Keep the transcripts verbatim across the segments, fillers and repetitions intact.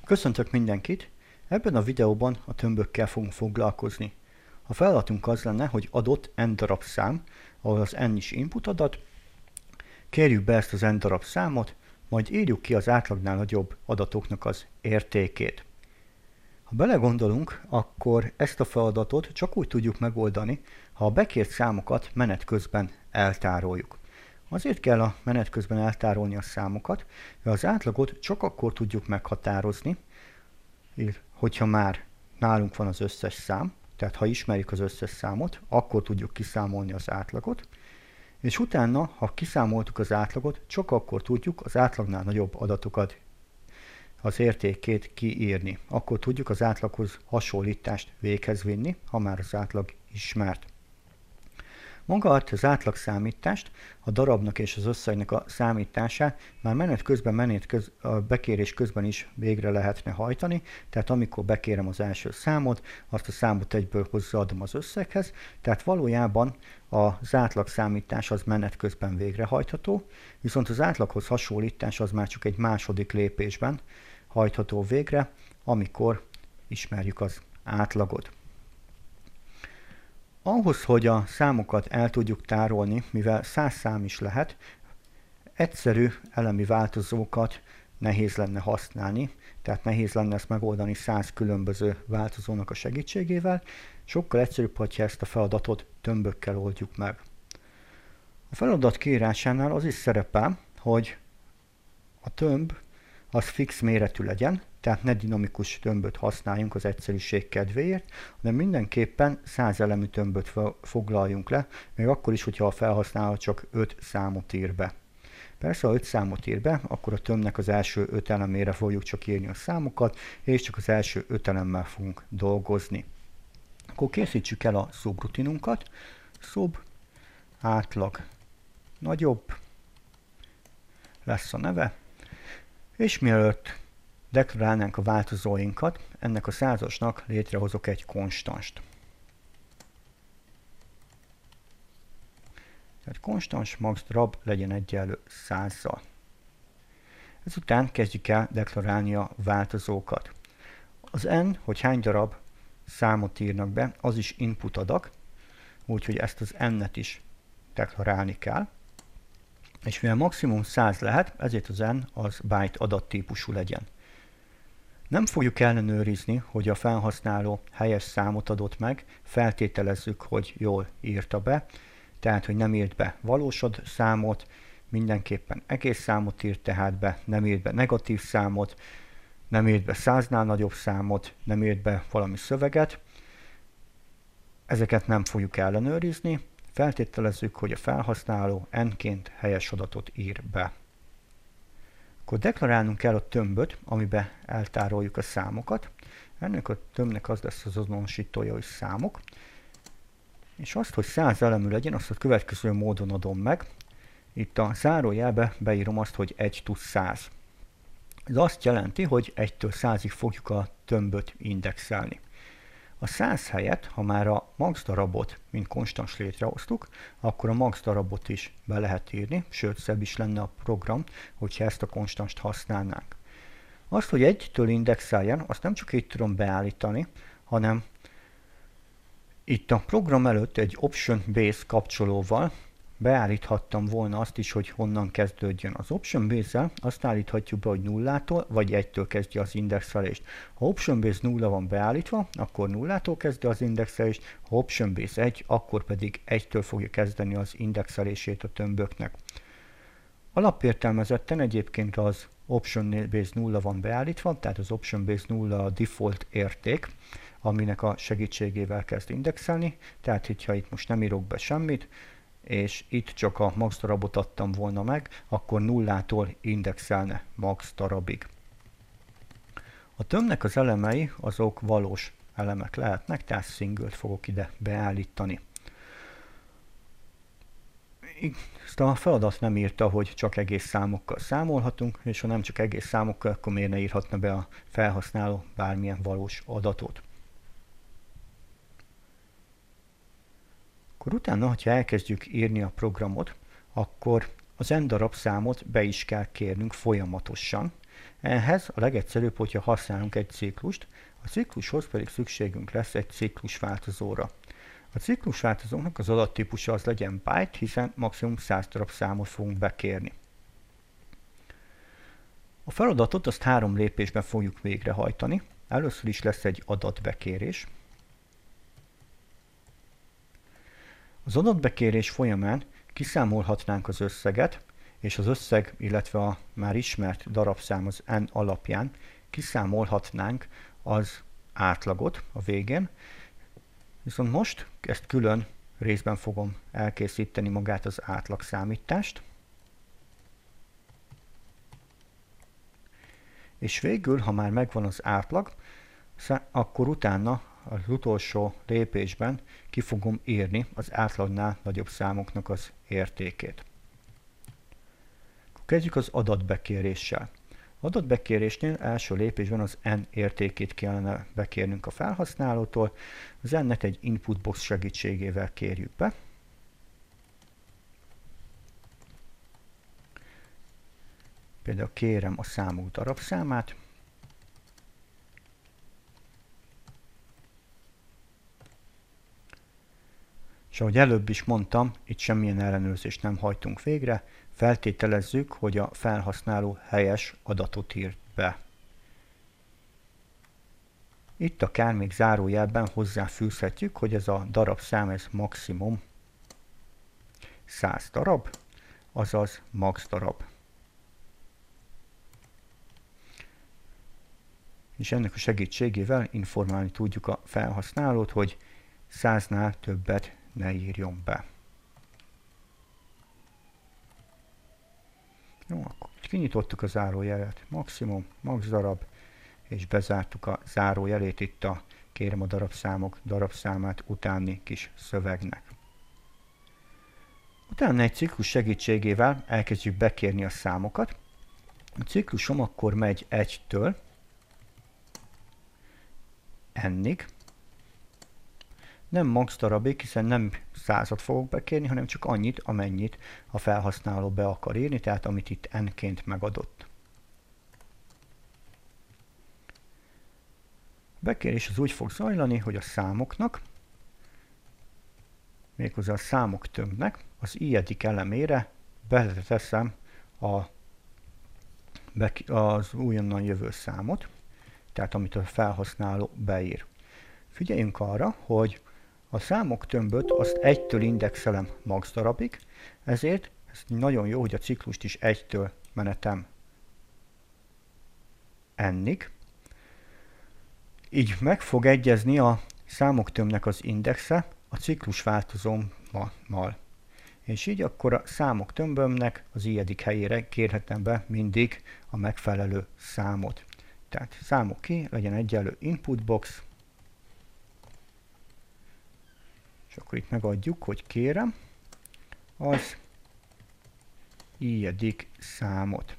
Köszöntök mindenkit! Ebben a videóban a tömbökkel fogunk foglalkozni. A feladatunk az lenne, hogy adott n darab szám, ahol az n is input adat, kérjük be ezt az n darab számot, majd írjuk ki az átlagnál nagyobb adatoknak az értékét. Ha belegondolunk, akkor ezt a feladatot csak úgy tudjuk megoldani, ha a bekért számokat menet közben eltároljuk. Azért kell a menet közben eltárolni a számokat, mert az átlagot csak akkor tudjuk meghatározni, hogyha már nálunk van az összes szám, tehát ha ismerjük az összes számot, akkor tudjuk kiszámolni az átlagot, és utána, ha kiszámoltuk az átlagot, csak akkor tudjuk az átlagnál nagyobb adatokat, az értékét kiírni. Akkor tudjuk az átlaghoz hasonlítást véghez vinni, ha már az átlag ismert. Maga az átlagszámítást, a darabnak és az összegnek a számítását már menet közben, menet köz, a bekérés közben is végre lehetne hajtani, tehát amikor bekérem az első számot, azt a számot egyből hozzáadom az összeghez, tehát valójában az átlagszámítás az menet közben végrehajtható, viszont az átlaghoz hasonlítás az már csak egy második lépésben hajtható végre, amikor ismerjük az átlagot. Ahhoz, hogy a számokat el tudjuk tárolni, mivel száz szám is lehet, egyszerű elemi változókat nehéz lenne használni, tehát nehéz lenne ezt megoldani száz különböző változónak a segítségével, sokkal egyszerűbb, hogyha ezt a feladatot tömbökkel oldjuk meg. A feladat kiírásánál az is szerepel, hogy a tömb az fix méretű legyen, tehát ne dinamikus tömböt használjunk az egyszerűség kedvéért, hanem mindenképpen száz elemű tömböt foglaljunk le, még akkor is, hogyha a felhasználó csak öt számot ír be. Persze, ha öt számot ír be, akkor a tömbnek az első öt elemére fogjuk csak írni a számokat, és csak az első öt elemmel fogunk dolgozni. Akkor készítsük el a szubrutinunkat. Sub, átlag, nagyobb, lesz a neve, és mielőtt deklarálnánk a változóinkat, ennek a százasnak létrehozok egy konstanst. Tehát konstans max darab legyen egyenlő százzal. Ezután kezdjük el deklarálni a változókat. Az n, hogy hány darab számot írnak be, az is input adag, úgyhogy ezt az n-et is deklarálni kell. És mivel maximum száz lehet, ezért az n az byte adattípusú legyen. Nem fogjuk ellenőrizni, hogy a felhasználó helyes számot adott meg, feltételezzük, hogy jól írta be, tehát, hogy nem írt be valósad számot, mindenképpen egész számot írt tehát be, nem írt be negatív számot, nem írt be száznál nagyobb számot, nem írt be valami szöveget. Ezeket nem fogjuk ellenőrizni, feltételezzük, hogy a felhasználó n-ként helyes adatot ír be. Akkor deklarálnunk kell a tömböt, amiben eltároljuk a számokat. Ennek a tömbnek az lesz az azonosítója, hogy számok. És azt, hogy száz elemű legyen, azt a következő módon adom meg. Itt a zárójelbe beírom azt, hogy egy plusz száz. Ez azt jelenti, hogy egytől százig fogjuk a tömböt indexelni. A száz helyett, ha már a max darabot, mint konstans létrehoztuk, akkor a max darabot is be lehet írni, sőt, szebb is lenne a program, hogyha ezt a konstanst használnánk. Azt, hogy egytől indexeljen, azt nem csak így tudom beállítani, hanem itt a program előtt egy option base kapcsolóval beállíthattam volna azt is, hogy honnan kezdődjön. Az option base-zel azt állíthatjuk be, hogy nullától vagy egytől kezdje az indexelést. Ha option base nulla van beállítva, akkor nullától kezdje az indexelést, ha option base egy, akkor pedig egytől fogja kezdeni az indexelését a tömböknek. Alapértelmezetten egyébként az option base nulla van beállítva, tehát az option base nulla a default érték, aminek a segítségével kezd indexelni, tehát hogyha itt most nem írok be semmit, és itt csak a max darabot adtam volna meg, akkor nullától indexelne max darabig. A tömbnek az elemei azok valós elemek lehetnek, tehát single-t fogok ide beállítani. Ezt a feladat nem írta, hogy csak egész számokkal számolhatunk, és ha nem csak egész számokkal, akkor miért ne írhatna be a felhasználó bármilyen valós adatot. Akkor utána, ha elkezdjük írni a programot, akkor az n darab számot be is kell kérnünk folyamatosan. Ehhez a legegyszerűbb, hogyha használunk egy ciklust, a ciklushoz pedig szükségünk lesz egy ciklusváltozóra. A ciklusváltozónak az adattípusa az legyen byte, hiszen maximum száz darab számot fogunk bekérni. A feladatot azt három lépésben fogjuk végrehajtani. Először is lesz egy adatbekérés. Az adatbekérés folyamán kiszámolhatnánk az összeget, és az összeg, illetve a már ismert darabszám az n alapján kiszámolhatnánk az átlagot a végén. Viszont most ezt külön részben fogom elkészíteni magát az átlagszámítást. És végül, ha már megvan az átlag, akkor utána az utolsó lépésben ki fogom írni az átlagnál nagyobb számoknak az értékét. Kezdjük az adatbekéréssel. Adatbekérésnél első lépésben az n értékét kellene bekérnünk a felhasználótól. Az n-et egy input box segítségével kérjük be. Például kérem a számok darabszámát. És ahogy előbb is mondtam, itt semmilyen ellenőrzést nem hajtunk végre, feltételezzük, hogy a felhasználó helyes adatot írt be. Itt akár még zárójelben hozzáfűzhetjük, hogy ez a darabszám ez maximum száz darab, azaz max darab. És ennek a segítségével informálni tudjuk a felhasználót, hogy száznál többet ne írjon be. Jó, akkor kinyitottuk a zárójelet, maximum, max darab, és bezártuk a zárójelét itt a kérem a darabszámok darabszámát utáni kis szövegnek. Utána egy ciklus segítségével elkezdjük bekérni a számokat. A ciklusom akkor megy egytől n-ig. Nem max darabig, hiszen nem százat fogok bekérni, hanem csak annyit, amennyit a felhasználó be akar írni, tehát amit itt n-ként megadott. A bekérés az úgy fog zajlani, hogy a számoknak, méghozzá a számok tömbnek az i-edik elemére beleteszem a, az újonnan jövő számot, tehát amit a felhasználó beír. Figyeljünk arra, hogy a számok tömböt azt egytől indexelem max darabig, ezért ez nagyon jó, hogy a ciklust is egytől menetem n-ig. Így meg fog egyezni a számok tömbnek az indexe a ciklus változómmal. És így akkor a számok tömbömnek az i-edik helyére kérhetem be mindig a megfelelő számot. Tehát számok ki, legyen egyenlő input box, és akkor itt megadjuk, hogy kérem az i-edik számot.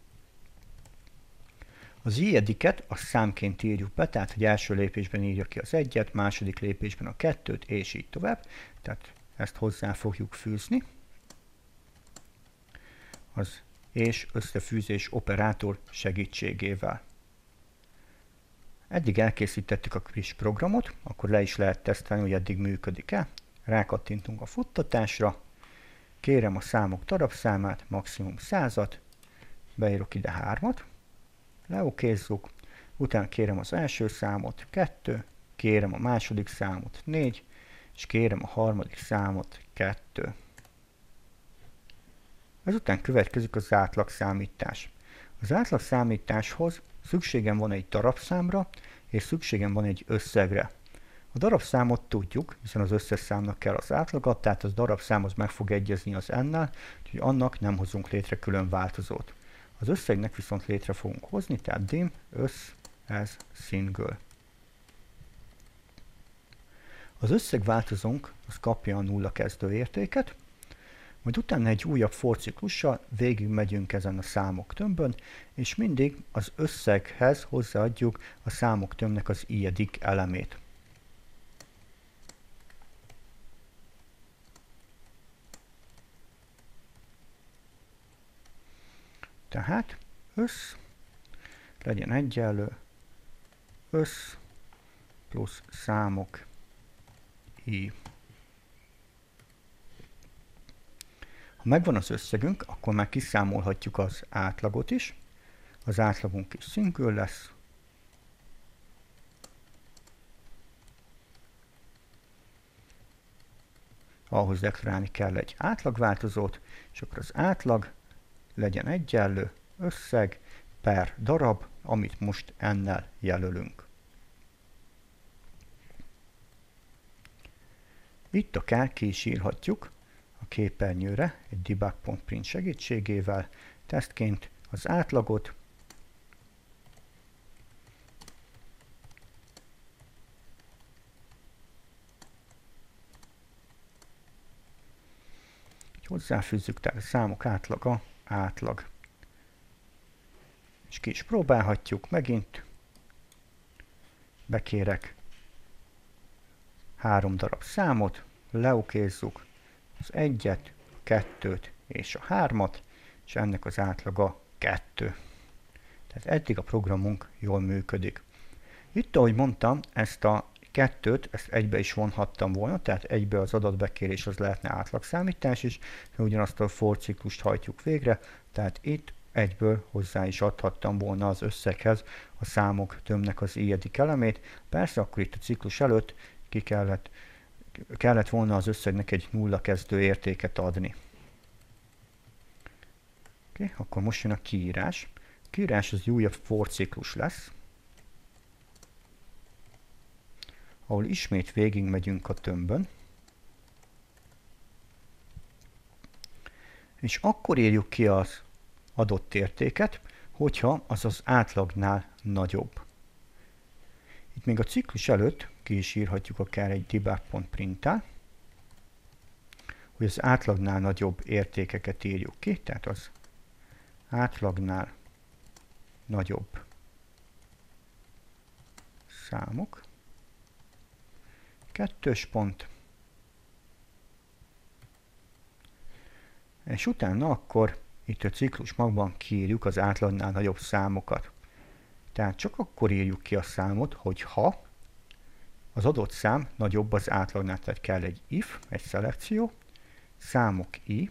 Az i-ediket a számként írjuk be, tehát hogy első lépésben írja ki az egyet, második lépésben a kettőt, és így tovább. Tehát ezt hozzá fogjuk fűzni. Az és összefűzés operátor segítségével. Eddig elkészítettük a kis programot, akkor le is lehet tesztelni, hogy eddig működik-e. Rákattintunk a futtatásra, kérem a számok darabszámát, maximum százat, beírok ide hármat, leokézzuk, utána kérem az első számot, kettő, kérem a második számot, négy, és kérem a harmadik számot, kettő. Ezután következik az átlagszámítás. Az átlagszámításhoz szükségem van egy darabszámra, és szükségem van egy összegre. A darabszámot tudjuk, hiszen az összes számnak kell az átlaga, tehát az darabszámhoz meg fog egyezni az n-nel, úgyhogy annak nem hozunk létre külön változót. Az összegnek viszont létre fogunk hozni, tehát dim össz as single. Az összegváltozónk az kapja a nulla kezdőértéket, majd utána egy újabb for ciklussal végig megyünk ezen a számok tömbön, és mindig az összeghez hozzáadjuk a számok tömbnek az i-edik elemét. Tehát össz legyen egyenlő össz plusz számok i. Ha megvan az összegünk, akkor már kiszámolhatjuk az átlagot is. Az átlagunk is single lesz. Ahhoz deklarálni kell egy átlagváltozót, és akkor az átlag legyen egyenlő összeg per darab, amit most ennel jelölünk. Itt akár ki is írhatjuk a képernyőre egy debug.print segítségével tesztként az átlagot, hozzáfűzzük, tehát a számok átlaga átlag. És ki is próbálhatjuk megint. Bekérek három darab számot, leokézzuk az egyet, a kettőt és a hármat, és ennek az átlaga kettő. Tehát eddig a programunk jól működik. Itt, ahogy mondtam, ezt a kettőt, ezt egybe is vonhattam volna, tehát egybe az adatbekérés az lehetne átlagszámítás is, de ugyanazt a for ciklust hajtjuk végre, tehát itt egyből hozzá is adhattam volna az összeghez a számok tömbnek az i-edik elemét. Persze akkor itt a ciklus előtt ki kellett, kellett volna az összegnek egy nulla kezdő értéket adni. Okay, akkor most jön a kiírás. A kiírás az újabb for ciklus lesz, ahol ismét végigmegyünk a tömbön, és akkor írjuk ki az adott értéket, hogyha az az átlagnál nagyobb. Itt még a ciklus előtt ki is írhatjuk akár egy debug.print-tel, hogy az átlagnál nagyobb értékeket írjuk ki, tehát az átlagnál nagyobb számok. Kettős pont. És utána akkor itt a ciklus magban kiírjuk az átlagnál nagyobb számokat. Tehát csak akkor írjuk ki a számot, hogyha az adott szám nagyobb az átlagnál. Tehát kell egy if, egy szelekció, számok i,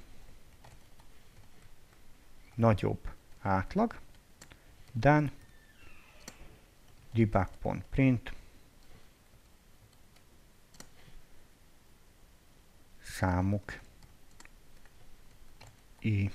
nagyobb átlag, then debug.print számok i.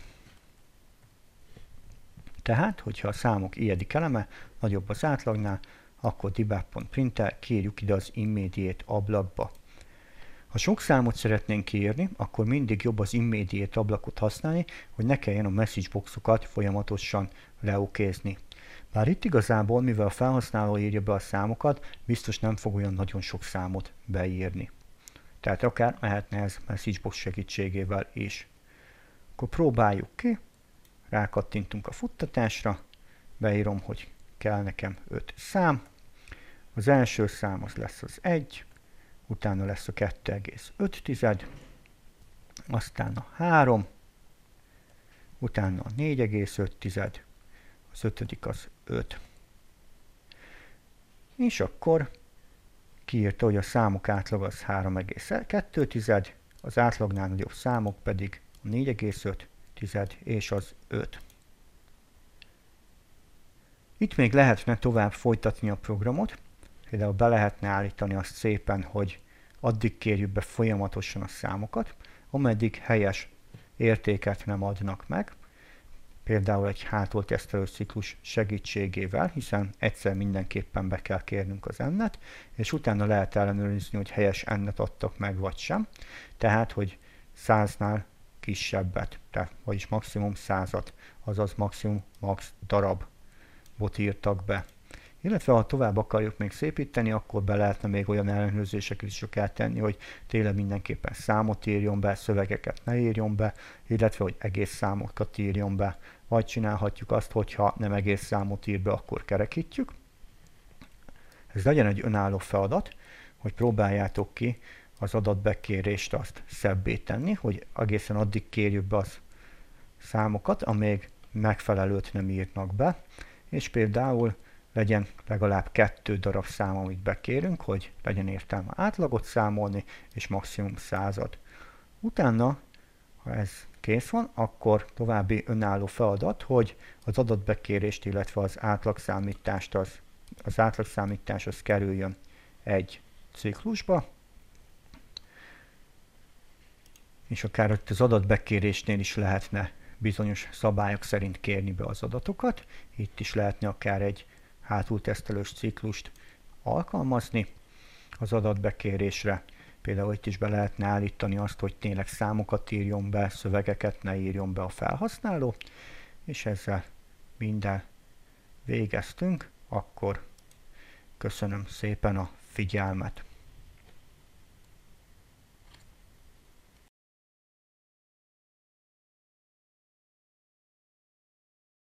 Tehát, hogyha a számok i-edik eleme nagyobb az átlagnál, akkor debug.print-tel kiírjuk ide az immediate ablakba. Ha sok számot szeretnénk kiírni, akkor mindig jobb az immediate ablakot használni, hogy ne kelljen a message boxokat folyamatosan leokézni. Bár itt igazából, mivel a felhasználó írja be a számokat, biztos nem fog olyan nagyon sok számot beírni. Tehát akár mehetne ez messagebox segítségével is. Akkor próbáljuk ki, rákattintunk a futtatásra, beírom, hogy kell nekem öt szám. Az első szám az lesz az egy, utána lesz a kettő egész öt, aztán a három, utána a négy egész öt, az ötödik az öt. És akkor kiírta, hogy a számok átlag az három egész kettő, az átlagnál nagyobb számok pedig a négy egész öt és az öt. Itt még lehetne tovább folytatni a programot, például be lehetne állítani azt szépen, hogy addig kérjük be folyamatosan a számokat, ameddig helyes értéket nem adnak meg, például egy hátultesztelő ciklus segítségével, hiszen egyszer mindenképpen be kell kérnünk az ennet, és utána lehet ellenőrizni, hogy helyes ennet adtak meg vagy sem, tehát, hogy száznál kisebbet, tehát vagyis maximum százat, azaz maximum max darabot írtak be. Illetve ha tovább akarjuk még szépíteni, akkor be lehetne még olyan ellenőrzéseket is akár tenni, hogy tényleg mindenképpen számot írjon be, szövegeket ne írjon be, illetve hogy egész számokat írjon be. Vagy csinálhatjuk azt, hogyha nem egész számot ír be, akkor kerekítjük. Ez legyen egy önálló feladat, hogy próbáljátok ki az adatbekérést azt szebbé tenni, hogy egészen addig kérjük be az számokat, amíg megfelelőt nem írnak be, és például legyen legalább kettő darab szám, amit bekérünk, hogy legyen értelme átlagot számolni, és maximum század. Utána, ha ez kész van, akkor további önálló feladat, hogy az adatbekérést, illetve az átlagszámítást az, az átlagszámításhoz kerüljön egy ciklusba, és akár ott az adatbekérésnél is lehetne bizonyos szabályok szerint kérni be az adatokat. Itt is lehetne akár egy hátultesztelős ciklust alkalmazni az adatbekérésre. Például itt is be lehetne állítani azt, hogy tényleg számokat írjon be, szövegeket ne írjon be a felhasználó, és ezzel minden végeztünk, akkor köszönöm szépen a figyelmet.